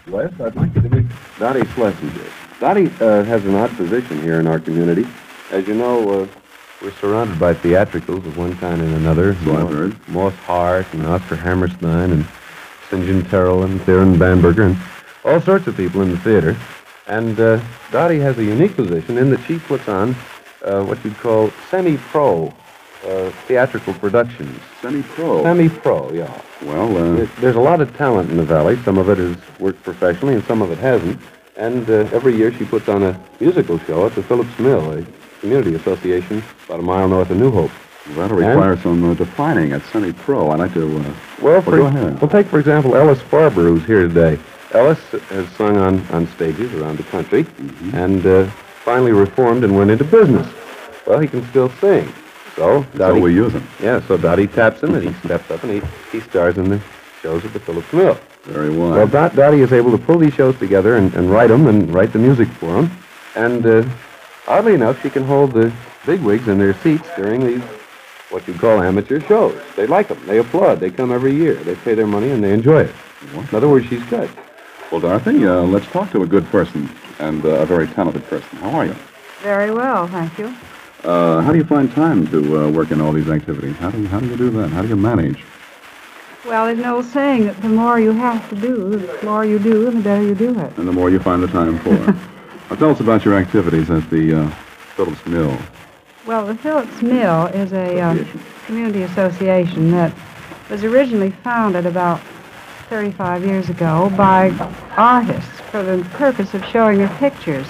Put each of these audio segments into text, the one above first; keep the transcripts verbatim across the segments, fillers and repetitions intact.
Wes, I'd like you to meet Dottie Schlesinger. Dottie uh, has an odd position here in our community. As you know, uh, we're surrounded by theatricals of one kind and another. So I've heard. Moss Hart and Oscar Hammerstein and Saint John Terrell and Theron Bamberger and all sorts of people in the theater. And uh, Dottie has a unique position in that she puts on uh, what you'd call semi-pro uh, theatrical productions. Semi-pro? Semi-pro, yeah. Well, uh... There- There's a lot of talent in the Valley. Some of it has worked professionally and some of it hasn't. And uh, every year she puts on a musical show at the Phillips Mill, a community association about a mile north of New Hope. That'll require some uh, defining at semi-pro. I'd like to... Uh... Well, for, go ahead. Well, take, for example, Ellis Farber, who's here today. Ellis has sung on, on stages around the country Mm-hmm. and uh, finally reformed and went into business. Well, he can still sing. So, Dottie... So we use him. Yeah, so Dottie taps him and he steps up and he, he stars in the shows at the Phillips Mill. Very wise. Well, Dot, Dottie is able to pull these shows together and, and write them and write the music for them. And uh, oddly enough, she can hold the bigwigs in their seats during these, what you'd call amateur shows. They like them. They applaud. They come every year. They pay their money and they enjoy it. What? In other words, she's good. Well, Dorothy, uh, let's talk to a good person and uh, a very talented person. How are you? Very well, thank you. Uh, how do you find time to uh, work in all these activities? How do you, how do you do that? How do you manage? Well, there's an old saying that the more you have to do, the more you do, the better you do it. And the more you find the time for. Now, tell us about your activities at the uh, Phillips Mill. Well, the Phillips Mill is a uh, Association. community association that was originally founded about thirty-five years ago by artists for the purpose of showing their pictures.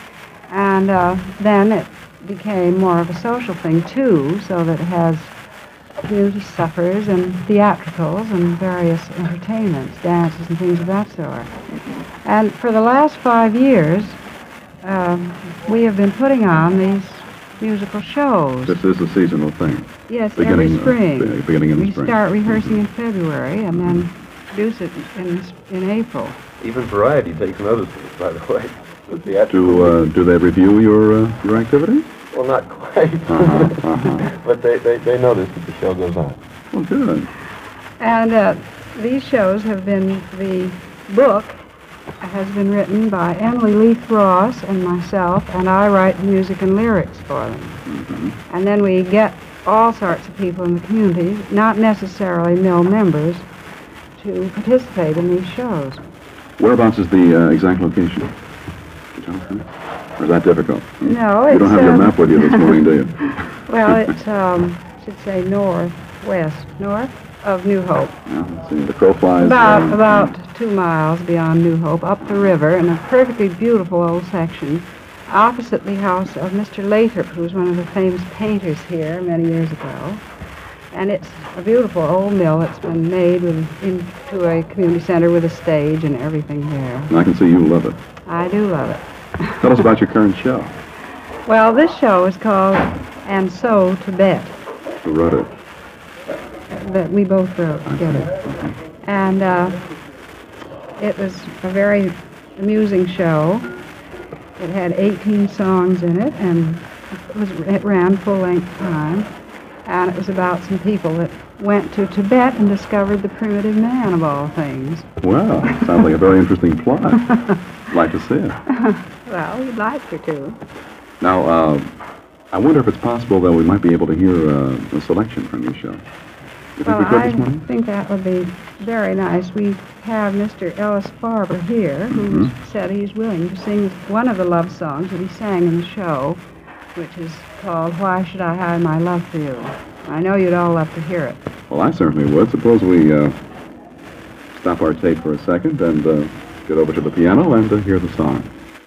And uh, then it became more of a social thing, too, so that it has community suppers and theatricals and various entertainments, dances and things of that sort. And for the last five years, um, we have been putting on these musical shows. This is a seasonal thing. Yes, beginning, every spring. Uh, beginning in the we spring. start rehearsing in February and then produce it in, in April. Even Variety takes notice of it, by the way. The theatrical. Do, uh, do they review your, uh, your activity? Well, not quite. Uh-huh, uh-huh. But they, they, they notice that the show goes on. Well, good. And uh, these shows have been, the book has been written by Emily Leith Ross and myself, and I write the music and lyrics for them. Mm-hmm. And then we get all sorts of people in the community, not necessarily mill members, to participate in these shows. Whereabouts is the uh, exact location? Or is that difficult? No, You it's... don't have your um, map with you this morning, do you? Well, it's, um, I should say northwest, north of New Hope. Yeah, let's see. The crow flies. About, uh, about two miles beyond New Hope, up the river, in a perfectly beautiful old section, opposite the house of Mister Lathrop, who was one of the famous painters here many years ago. And it's a beautiful old mill that's been made with, into a community center with a stage and everything there. And I can see you love it. I do love it. Tell us about your current show. Well, this show is called And So Tibet, Who wrote it? that we both wrote together. And uh, it was a very amusing show. It had eighteen songs in it, and it, was, it ran full-length time. And it was about some people that went to Tibet and discovered the primitive man, of all things. Well, sounds like a very interesting plot. I'd like to see it. Well, we'd like you to. Now, uh, I wonder if it's possible that we might be able to hear uh, a selection from your show. You think Well, we could I this morning? think that would be very nice. We have Mister Ellis Farber here, who Mhm. said he's willing to sing one of the love songs that he sang in the show, which is called Why Should I Hide My Love for You. I know you'd all love to hear it. Well, I certainly would. Suppose we uh, stop our tape for a second and uh, get over to the piano and uh, hear the song.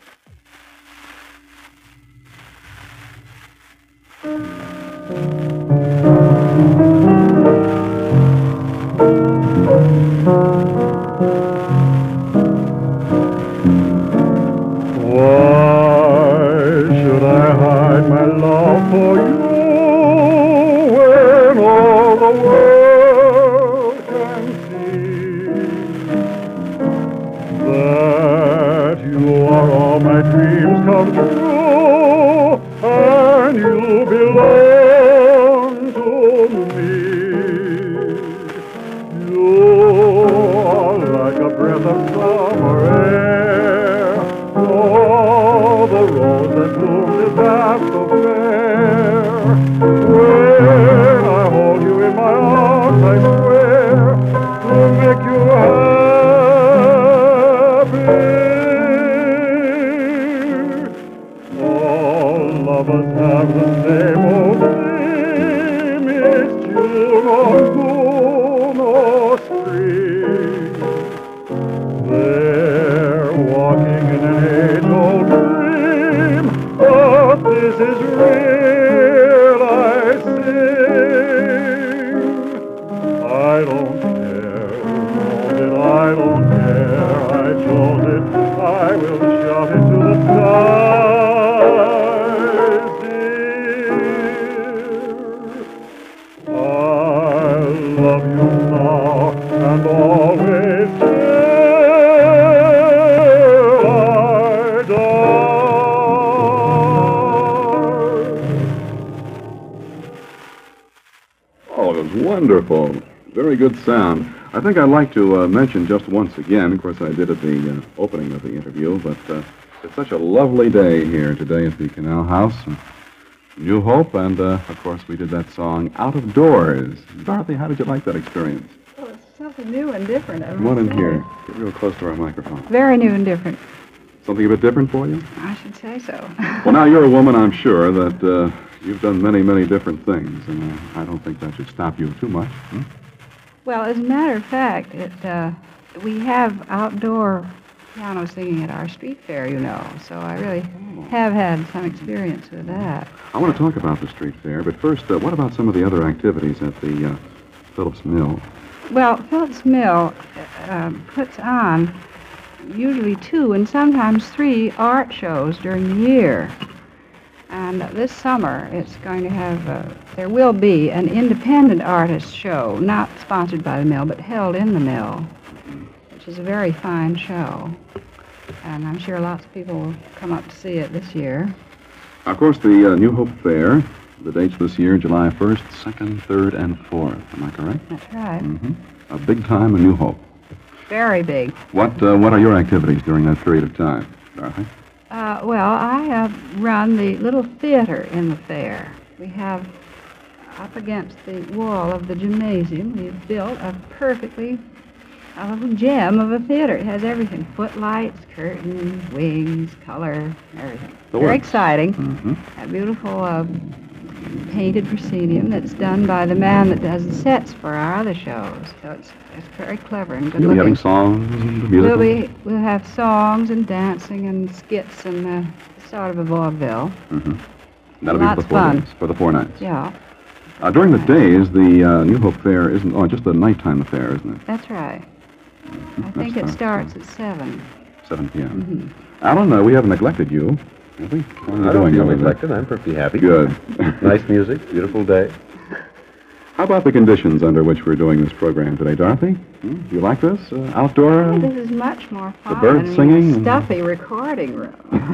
Why should I hide my love for you when all the world can see that you are all my dreams come true and you belong to me? You are like a breath of summer air. Oh, the rose that bloomed is half so fair. When I hold you in my arms, I swear to make you happy. All lovers have the same old dream. It's June or moon or spring. They're walking in an age-old dream, but this is real, I sing. I don't care, that I don't care, I chose it, I will shout it to the skies, dear. I love you now and always till I die. Oh, it was wonderful. Very good sound. I think I'd like to uh, mention just once again, of course I did at the uh, opening of the interview, but uh, it's such a lovely day here today at the Canal House. New Hope, and uh, of course we did that song Out of Doors. Dorothy, how did you like that experience? Well, it's something new and different. I Come on in must say. here. Get real close to our microphone. Very new and different. Something a bit different for you? I should say so. Well, now you're a woman, I'm sure, that uh, you've done many, many different things, and uh, I don't think that should stop you too much. Hmm? Well, as a matter of fact, it uh, we have outdoor piano singing at our street fair, you know, so I really have had some experience with that. I want to talk about the street fair, but first, uh, what about some of the other activities at the uh, Phillips Mill? Well, Phillips Mill uh, puts on usually two and sometimes three art shows during the year. And this summer, it's going to have, uh, there will be an independent artist show, not sponsored by the mill, but held in the mill, which is a very fine show. And I'm sure lots of people will come up to see it this year. Of course, the uh, New Hope Fair, the dates this year, July first, second, third, and fourth. Am I correct? That's right. Mm-hmm. A big time in New Hope. Very big. What uh, What are your activities during that period of time, Dorothy? Uh, well, I have run the little theater in the fair. We have, up against the wall of the gymnasium, we've built a perfectly, a little gem of a theater. It has everything, footlights, curtains, wings, color, everything. The Very works. exciting. Mm-hmm. A beautiful uh, painted proscenium that's done by the man that does the sets for our other shows. So it's, it's very clever and good You'll be looking. having songs and music. We'll, be, we'll have songs and dancing and skits and uh, sort of a vaudeville. Mm-hmm. That'll Lots be for the four fun. days, for the four nights. Yeah, Uh, during the days, the uh, New Hope Fair isn't, oh, just the nighttime affair, isn't it? that's right. I That think it starts, starts at seven. seven p.m. Mm-hmm. Alan, uh, we haven't neglected you, have we? How are you I don't doing feel over there? neglected. I'm perfectly happy. Good. Nice music, beautiful day. How about the conditions under which we're doing this program today, Dorothy? Hmm? Do you like this? Uh, outdoor? Oh, this is much more fun birds than singing a and- stuffy recording room.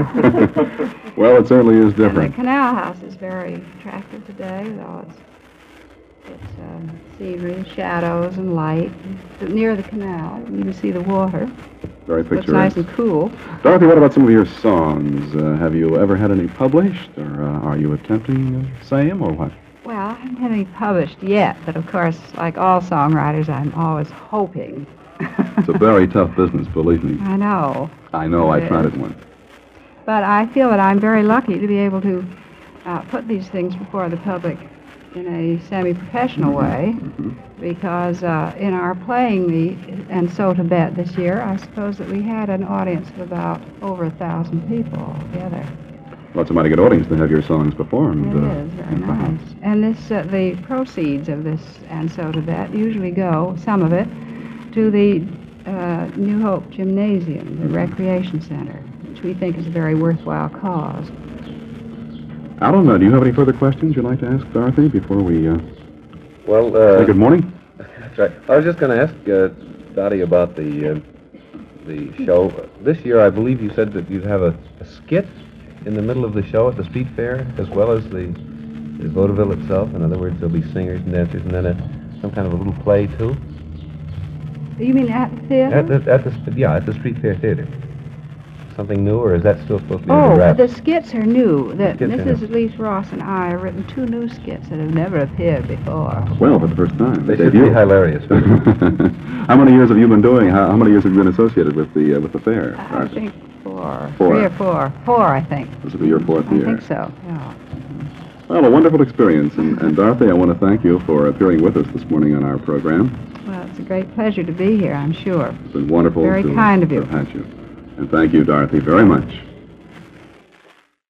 Well, it certainly is And the different. canal house is very attractive today with all its, its um, scenery, shadows, and light. But near the canal, you can see the water. Very Looks nice picturesque. and cool. Dorothy, what about some of your songs? Uh, have you ever had any published, or uh, are you attempting the same, or what? Well, I haven't had any published yet, but of course, like all songwriters, I'm always hoping. It's a very tough business, believe me. I know. I know, I It tried is. it once. But I feel that I'm very lucky to be able to uh, put these things before the public in a semi-professional way, Mhm. because uh, in our playing the And So Tibet this year, I suppose that we had an audience of about over a thousand people altogether. Well, it's a mighty good audience to have your songs performed. It uh, is very in front of. nice. And this, uh, the proceeds of this And So Tibet usually go, some of it, to the uh, New Hope Gymnasium, the recreation center, which we think is a very worthwhile cause. Alan, uh, do you have any further questions you'd like to ask Dorothy before we uh, Well, say uh, good morning? that's right. I was just going to ask uh, Dottie about the uh, the show. This year, I believe you said that you'd have a, a skit in the middle of the show at the street fair, as well as the, the vaudeville itself. In other words, there'll be singers and dancers, and then a, some kind of a little play, too. You mean at the theater? At the, at the, yeah, at the Street Fair Theater. Something new, or is that still supposed to be under Oh, wraps? the skits are new. The, skits are Missus new. Elise Ross and I have written two new skits that have never appeared before. Well, for the first time. They the should debut. be hilarious. How many years have you been doing? How, how many years have you been associated with the uh, with the fair? I Dorothy? think four. Four. Three or four. Four, I think. This will be your fourth I year. think so, yeah. Well, a wonderful experience. And, and Dorothy, I want to thank you for appearing with us this morning on our program. Well, it's a great pleasure to be here, I'm sure. It's been wonderful Very to kind of you. have had you. And thank you, Dorothy, very much.